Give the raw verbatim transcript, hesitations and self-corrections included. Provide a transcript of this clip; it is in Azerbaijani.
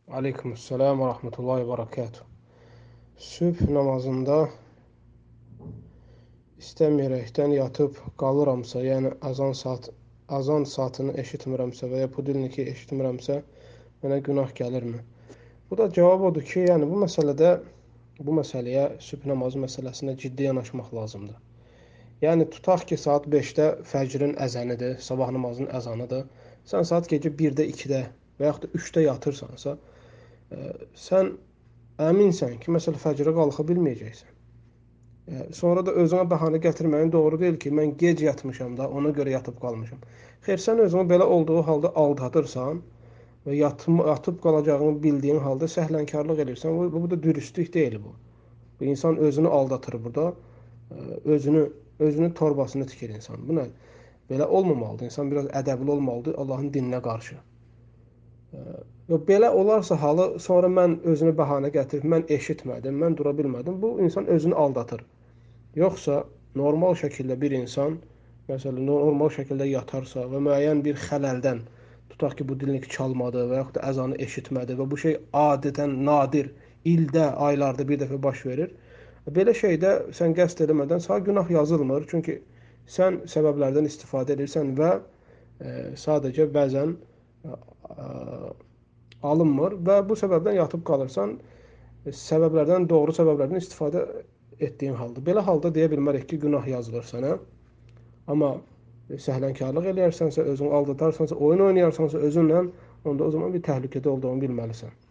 Aleykümselam ve rahmetullahi ve berekatuhu. Sübh namazında istəməyərəkdən yatıb qalıramsa, yəni azan saat azan saatını eşitmirəmsə və ya budilniki eşitmirəmsə, mənə günah gəlirmi? Bu da cavab odur ki, yəni bu məsələdə bu məsələyə sübh namazı məsələsinə ciddi yanaşmaq lazımdır. Yəni tutaq ki, saat beşdə fəcrin əzanıdır, sabah namazının əzanıdır. Sən saat gecə birdə, ikidə və yaxud da üçdə yatırsansa, ə, sən əminsən ki, məsələn, fəcrə qalxa bilməyəcəksən. E, Sonra da özünə bəhanə gətirməyin doğru deyil ki, mən gec yatmışam da, ona görə yatıb qalmışam. Xeyr, sən özünü belə olduğu halda aldadırsan və yatım, yatıb qalacağını bildiyin halda səhlənkarlıq edirsən. Bu, bu da dürüstlük deyil bu. Bu insan özünü aldatır burada. E, Özünü özünün torbasını tikir insan. Bu nə? Belə olmamalıdır. İnsan biraz ədəbli olmalıdır Allahın dininə qarşı. Və belə olarsa halı sonra mən özünə bəhanə gətirib mən eşitmədim, mən dura bilmədim. Bu insan özünü aldatır. Yoxsa normal şəkildə bir insan, məsələn, normal şəkildə yatarsa və müəyyən bir xələldən, tutaq ki, bu dilnik çalmadı və yaxud da əzanı eşitmədi və bu şey adətən nadir, ildə, aylarda bir dəfə baş verir. Belə şeydə sən qəsd eləmədən sağ günah yazılmır. Çünki sən səbəblərdən istifadə edirsən və e, sadəcə bəzən e, alınmır və bu səbəbdən yatıb qalırsan, e, səbəblərdən, doğru səbəblərdən istifadə etdiyin halda. Belə halda deyə bilmərik ki, günah yazılır sənə. Amma səhlənkarlıq eləyərsənsə, özünü aldadarsansa, oyun oynayarsansa özünlə, onda o zaman bir təhlükədə olduğunu bilməlisən.